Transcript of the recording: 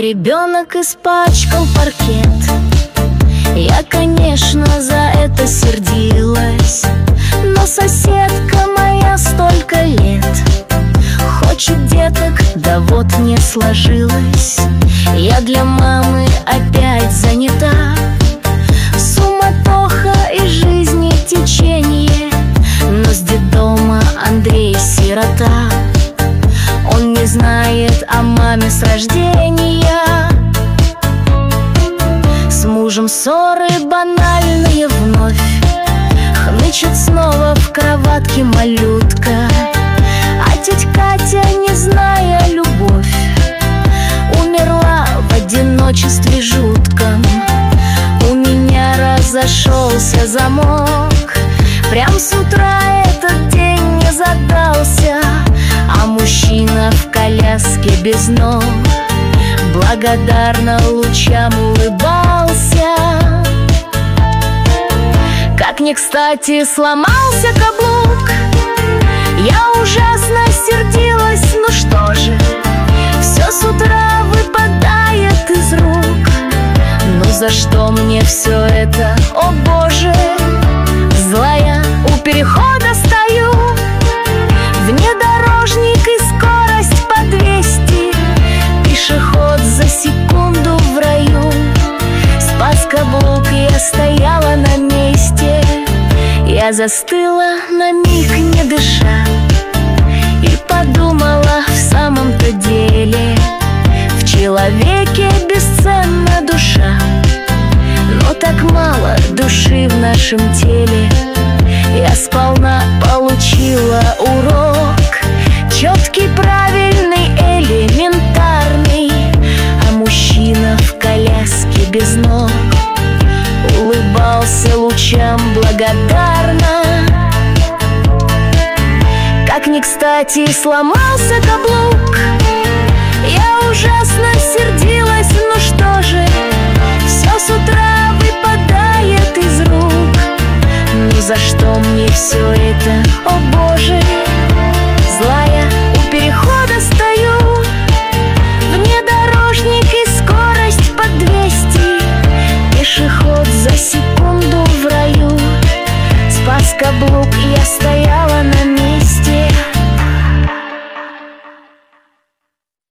ребенок испачкал паркет. Я, конечно, за это сердилась, но соседка моя столько лет хочет деток, да вот не сложилось. Я для мамы опять занята. Суматоха и жизни течение, но с детдома Андрей сирота. Он не знает о маме с рождения. С мужем ссоры банальные вновь, хнычет снова в кроватке малютка. А тетя Катя, не зная любовь, умерла в одиночестве жутком. У меня разошелся замок, прям с утра этот день не задался. А мужчина в коляске без ног благодарно лучам улыбался. Как не кстати сломался каблук. Я ужасно сердилась, ну что же, все с утра выпадает из рук. Ну за что мне все это, о боже? Злая у перехода стою, внедорожник и скорость по 200, пешеход за секунду в раю. Спас каблук, я стояла на месте. Я застыла на миг, не дыша, и подумала, в самом-то деле в человеке бесценна душа. Но так мало души в нашем теле. Я сполна получила урок, четкий, правильный, элементарный. А мужчина в коляске без ног улыбался лучам благодарно. Как не кстати сломался каблук. Я ужасно сердилась, ну что же, все с утра выпадает из рук. Ну за что мне все это, о боже? Злая у перехода стою, внедорожник и скорость по 200, пешеход за секунду в раю. Спас каблук, я стояла на месте.